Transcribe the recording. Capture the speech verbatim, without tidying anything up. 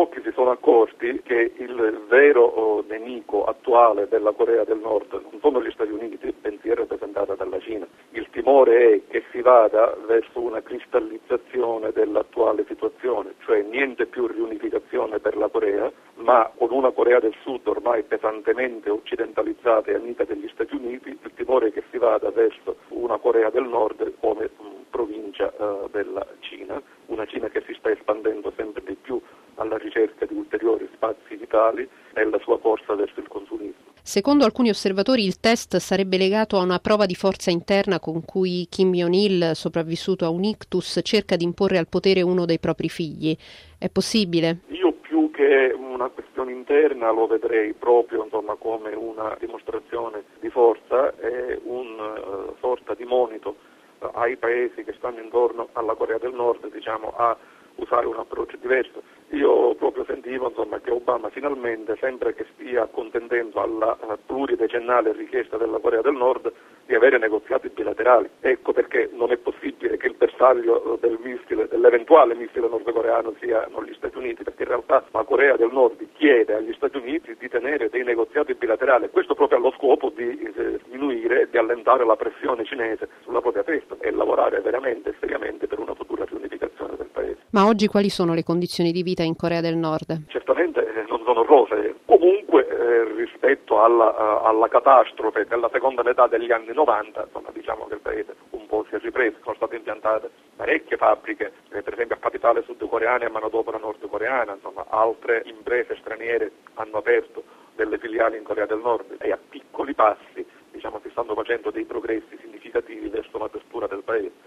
pochi si sono accorti che il vero nemico attuale della Corea del Nord non sono gli Stati Uniti, bensì è rappresentata dalla Cina. Il timore è che si vada verso una cristallizzazione dell'attuale situazione, cioè niente più riunificazione per la Corea, ma con una Corea del Sud ormai pesantemente occidentalizzata e amica degli Stati Uniti. Il timore è che si vada verso una Corea del Nord come mh, provincia uh, della Cina, una Cina che si sta espandendo sempre di più alla ricerca di ulteriori spazi vitali nella sua corsa verso il consumismo. Secondo alcuni osservatori il test sarebbe legato a una prova di forza interna con cui Kim Jong-il, sopravvissuto a un ictus, cerca di imporre al potere uno dei propri figli. È possibile? Io più che una questione interna lo vedrei proprio insomma, come una dimostrazione di forza e una uh, sorta di monito uh, ai paesi che stanno intorno alla Corea del Nord, diciamo, a usare un approccio diverso. Io proprio sentivo insomma, che Obama finalmente sembra che stia contendendo alla uh, pluridecennale richiesta della Corea del Nord di avere negoziati bilaterali. Ecco perché non è possibile che il bersaglio del missile, dell'eventuale missile nordcoreano siano gli Stati Uniti, perché in realtà la Corea del Nord chiede agli Stati Uniti di tenere dei negoziati bilaterali, questo proprio allo scopo di eh, diminuire e di allentare la pressione cinese sulla propria testa e lavorare veramente e seriamente per una futura riunificazione del paese. Ma oggi quali sono le condizioni di vita in Corea del Nord? Certamente eh, non sono rosee, comunque eh, rispetto alla, uh, alla catastrofe della seconda metà degli anni novanta, insomma, diciamo che il paese un po' si è ripreso, sono state impiantate parecchie fabbriche, eh, per esempio a capitale sudcoreana e a manodopera nordcoreana, insomma altre imprese straniere hanno aperto delle filiali in Corea del Nord e a piccoli passi diciamo, si stanno facendo dei progressi significativi verso l'apertura del paese.